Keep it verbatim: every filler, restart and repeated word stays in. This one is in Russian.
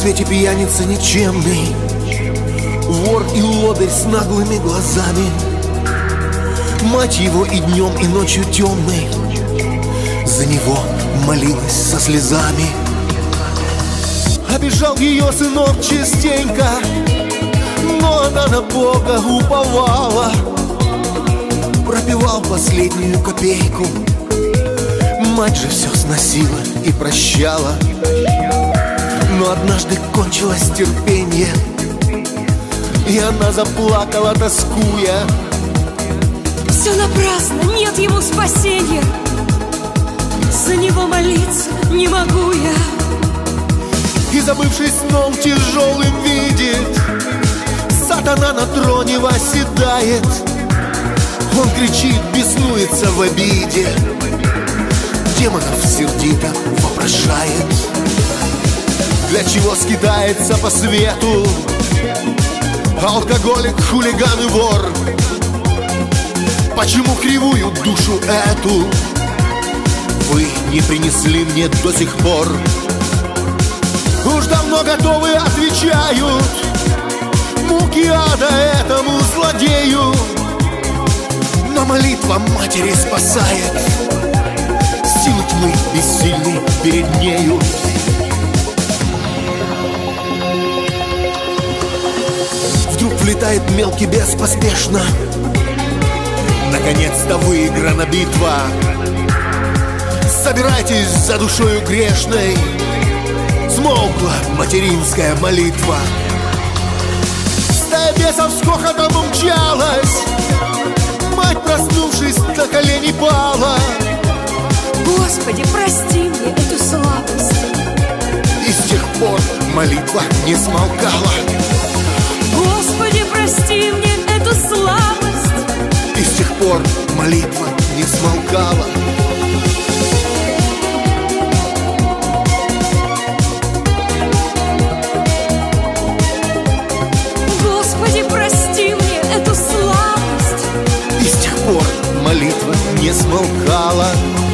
свете пьяница никчемный, вор и лодырь с наглыми глазами. Мать его и днем, и ночью темной за него молилась со слезами. Обижал ее сынок частенько, но она на Бога уповала. Пропивал последнюю копейку, мать же все сносила и прощала. Но однажды кончилось терпение, и она заплакала, тоскуя. Все напрасно, нет ему спасения, за него молиться не могу я. И, забывшись сном тяжелым, видит, сатана на троне восседает. Он кричит, беснуется в обиде, демонов сердито вопрошает. Для чего скитается по свету алкоголик, хулиган и вор? Почему кривую душу эту вы не принесли мне до сих пор? Уж давно готовы, отвечают, муки ада этому злодею. Но молитва матери спасает, силы тьмы бессильны перед нею. Вдруг влетает мелкий бес поспешно. Наконец-то выиграна битва. Собирайтесь за душою грешной. Смолкла материнская молитва. Стая бесов с хохотом умчалась. Мать, проснувшись, на колени пала. Господи, прости мне эту слабость. И с тех пор молитва не смолкала. Господи, прости мне эту слабость. И с тех пор молитва не смолкала. Господи, прости мне эту слабость. И с тех пор молитва не смолкала.